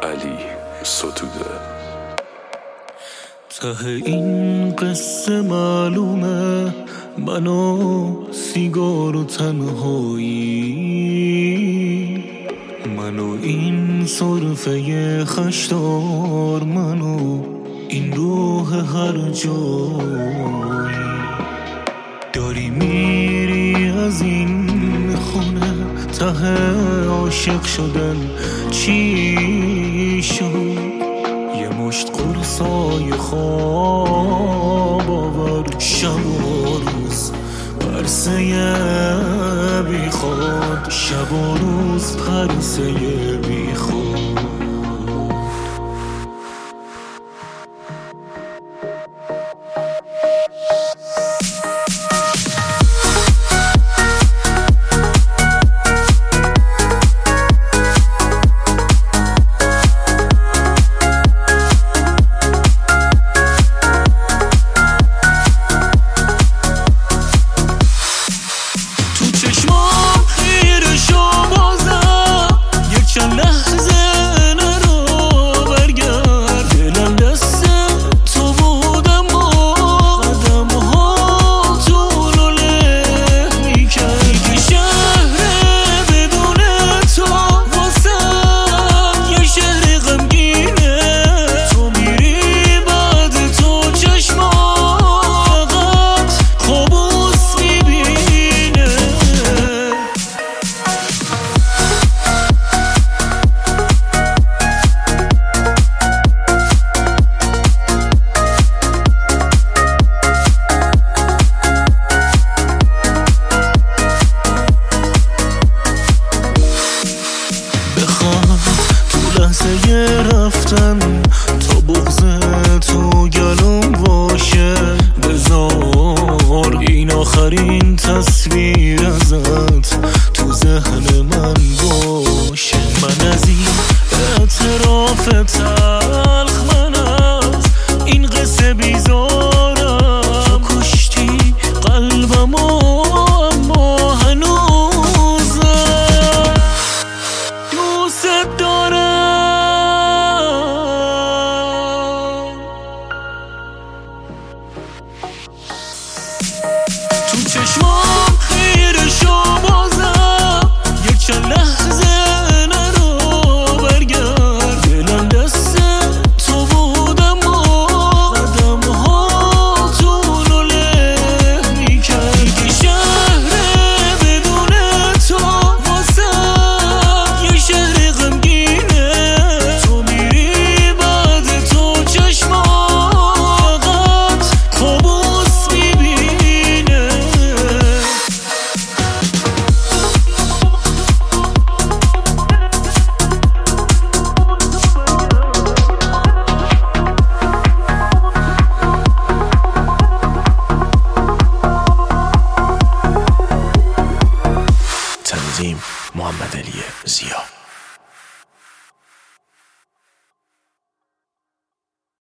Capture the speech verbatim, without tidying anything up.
علی ستوده. ته این قصه معلومه من و سیگار و تنهایی، من و این صرفه خشدار، من و این روح هر جایی. داری میری از این خونه، ته عاشق شدن چی شد؟ یه مشت قرصای خواب آور، شب و روز پرسه بی خود، شب و روز پرسه بی خود. رفتن تا بغض تو گلوم باشه، بذار این آخرین تصویر ازت تو ذهن من باشه. من از این